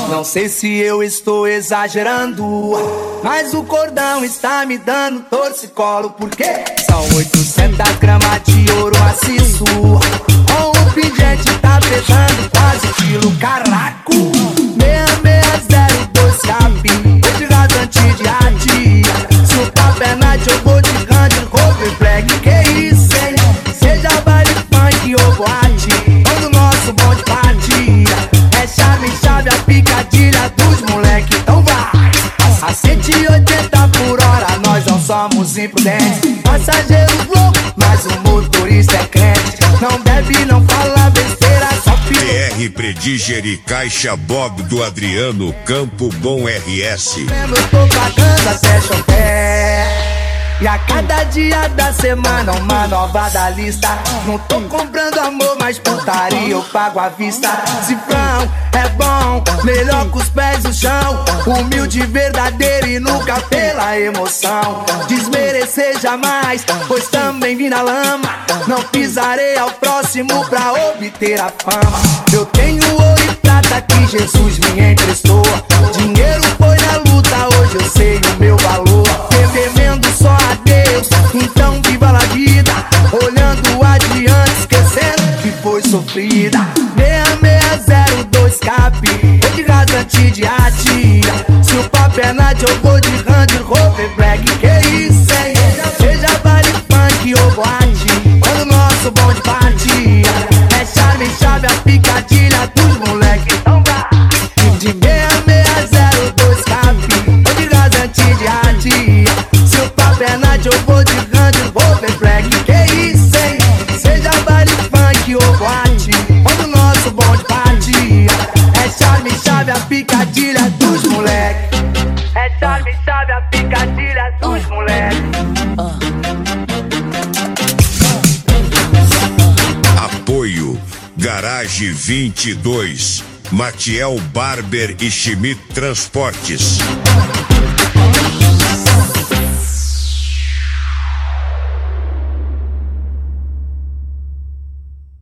Não sei se eu estou exagerando, mas o cordão está me dando torcicolo. Porque são 800 gramas de ouro maciço, com o pingente tá pesando quase quilo. Caraco, 6602 cap, vou de rasante de arte. Se o papo é night eu vou de grande cover black. Que isso, hein? Seja baile funk ou boate, quando nosso bonde bate, é chave, chave a picadilha dos moleque. Então vai, a 180 por hora nós não somos imprudentes. Passageiros loucos, mas o motorista é crente. Não bebe, não fala besteira, só PR Predigere Caixa Bob do Adriano Campo Bom RS. Eu tô pagando até chover. E a cada dia da semana uma nova da lista. Não tô comprando amor, mas putaria eu pago à vista. Cifrão é bom, melhor com os pés no chão. Humilde, verdadeiro e nunca pela emoção. Desmerecer jamais, pois também vim na lama. Não pisarei ao próximo pra obter a fama. Eu tenho ouro e prata que Jesus me emprestou. Dinheiro foi na luta, hoje eu sei o meu valor. Temendo só a Deus, então viva a vida, olhando adiante, esquecendo que foi sofrida. 6602 cap, vou de rasante de arte. Se o papo é night eu vou de Range Rover Black. Que isso, hein? Seja baile funk ou boate, quando o nosso bonde bate, é charme, chave a picadilha dos moleque. Então vai, de 6602 cap, vou de rasante de arte. Se o papo é night eu vou de Range Rover Black. Que isso, hein? Seja baile funk ou boate, quando o nosso bonde bate, é charme, chave a picadilha dos moleque. É charme, chave a picadilha dos moleque. Apoio Garage 22, Matiel Barber e Schmidt Transportes.